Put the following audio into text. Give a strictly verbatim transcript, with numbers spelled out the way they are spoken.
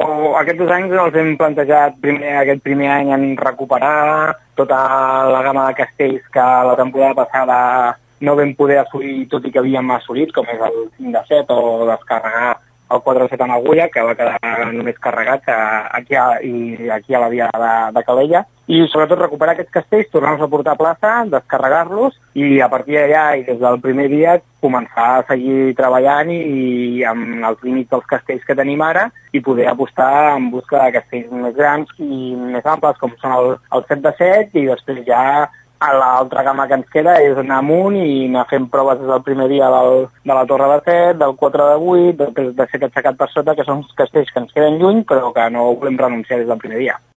aquests dos anys els hem plantejat primer, aquest primer any en recuperar tota la gamma de castells que la temporada passada no vam poder assolir, tot i que havíem assolit, com és el cinc de set o descarregar el quatre de set en agulla, que va quedar només carregat aquí a, i aquí a la via de, de Calella. I sobretot recuperar aquests castells, tornar-los a portar a plaça, descarregar-los i a partir d'allà i des del primer dia començar a seguir treballant i, i amb els límits dels castells que tenim ara i poder apostar en busca de castells més grans i més amples, com són el, el set de set, i després ja a l'altra gamma que ens queda és anar amunt i anar fent proves des del primer dia del, de la torre de set, del quatre de vuit, del de set aixecat per sota, que són castells que ens queden lluny però que no volem renunciar des del primer dia.